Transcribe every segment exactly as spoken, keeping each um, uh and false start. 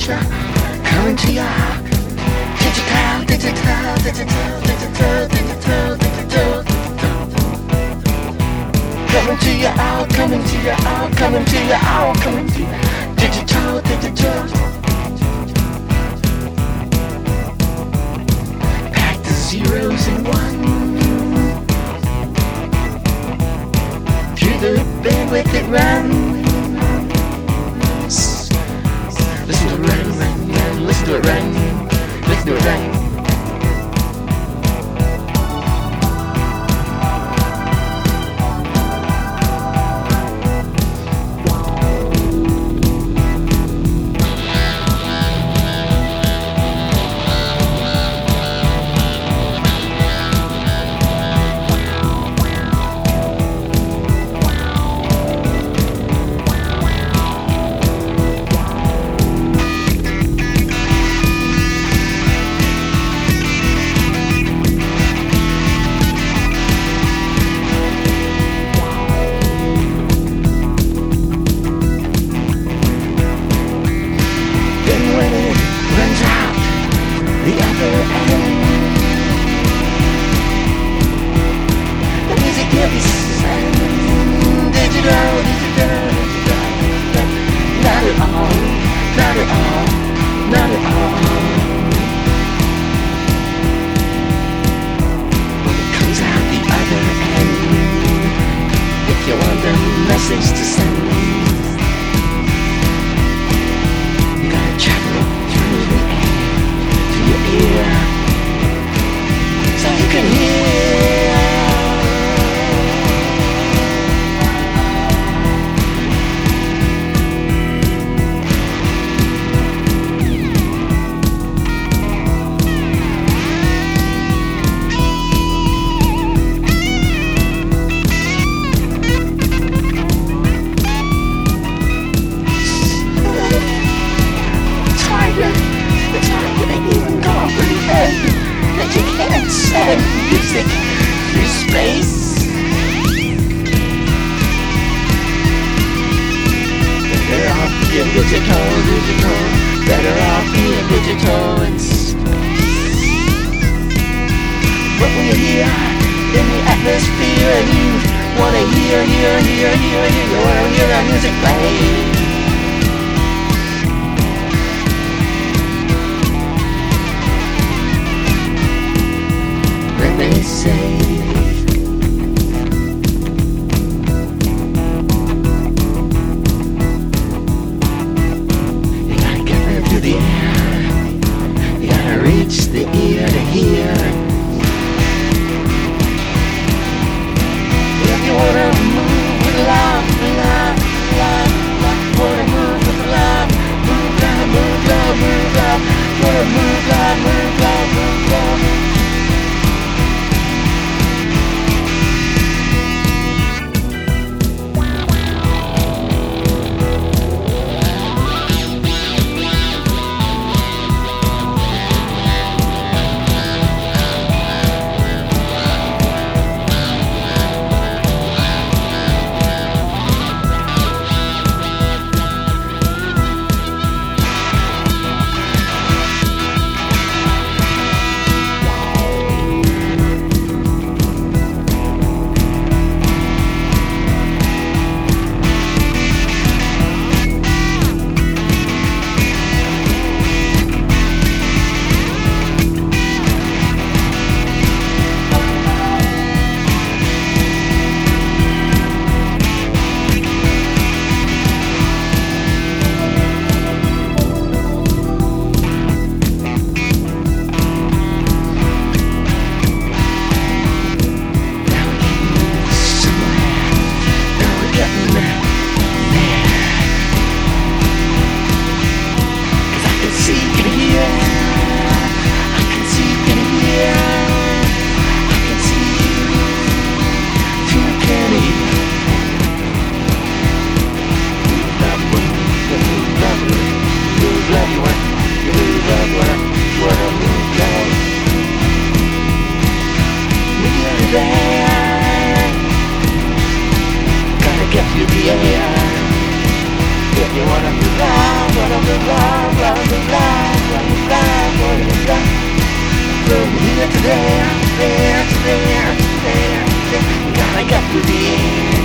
future coming to ya. Digital, digital, digital, digital, digital, digital, digital. Coming to ya out, coming to ya out, coming to ya out, coming to ya. Digital, digital. Pack the zeros and one. Through the bandwidth it runs. Listen to it run, run, run. Listen to it run. Listen to it run. Message to send. You gotta travel through the air to your ear, so you can hear. That you can't send music through space. Better off being digital, digital. Better off being digital and space. But when you're here in the atmosphere and you wanna hear, hear, hear, hear, hear, you wanna hear that music play. They say you gotta get there through the air. You gotta reach the ear to hear. If you wanna move with love, love, love, love, wanna move with love, move love, move love, move love, wanna move love, move love, move love. Gotta get through the air if you wanna move on. wanna move loud, wanna move loud, wanna move loud, wanna move loud. From here to there, there to there, there to there, gotta get to the end.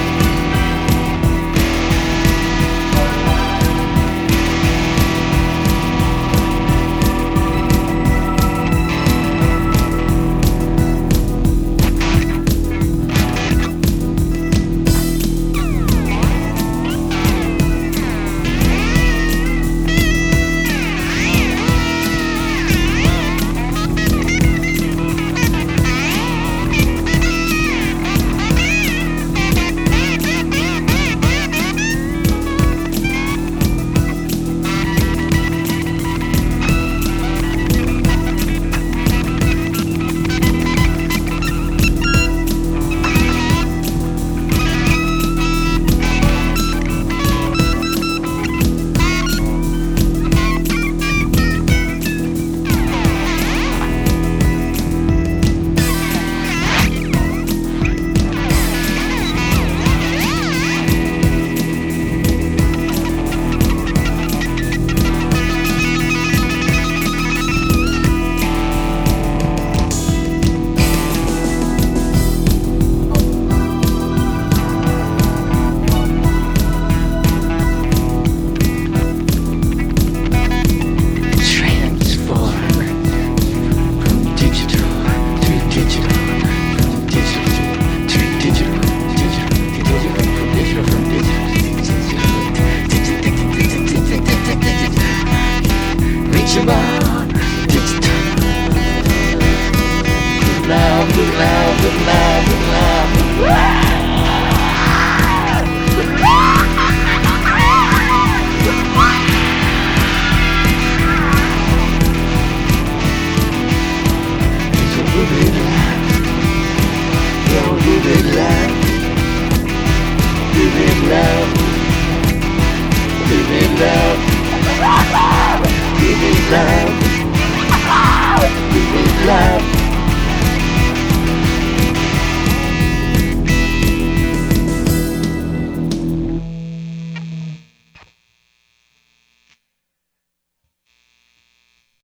Loud, loud, loud, loud, loud. So move it loud, yo, move it loud, move it loud, move it loud, move it loud, move it loud.